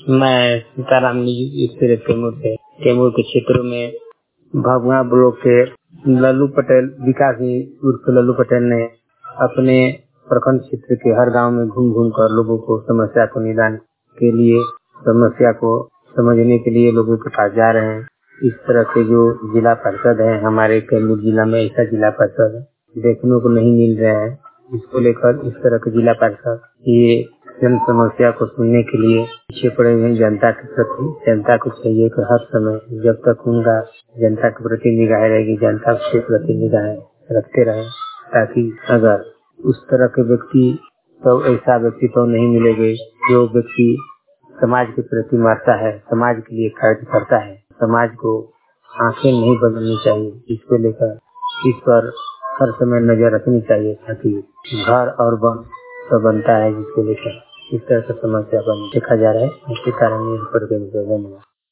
मैं सीताराम कैमूर के क्षेत्रों में भगवा ब्लॉक के लल्लू पटेल विकास उर्फ लल्लू पटेल ने अपने प्रखंड क्षेत्र के हर गांव में घूम घूम कर लोगों को समस्या को निदान के लिए समस्या को समझने के लिए लोगों के पास जा रहे हैं। इस तरह से जो जिला परिषद है हमारे कैमूर जिला में, ऐसा जिला परिषद देखने को नहीं मिल रहा है। इसको लेकर इस तरह के जिला परिषद ये जन समस्या को सुनने के लिए पीछे पड़े हुए जनता के प्रति जनता को चाहिए कि हर समय जब तक उनका जनता के प्रति निगाह रहेगी, जनता के प्रति निगाह रखते रहे, ताकि अगर उस तरह के व्यक्ति तो ऐसा व्यक्ति तो नहीं मिलेंगे जो व्यक्ति समाज के प्रति मरता है, समाज के लिए कार्य करता है। समाज को आंखें नहीं बदलनी चाहिए। इसको लेकर इस पर हर समय नजर रखनी चाहिए, ताकि घर और वन सब बनता है, जिसको लेकर इस तरह से समस्या को देखा जा रहा है। इसी कारण धन्यवाद।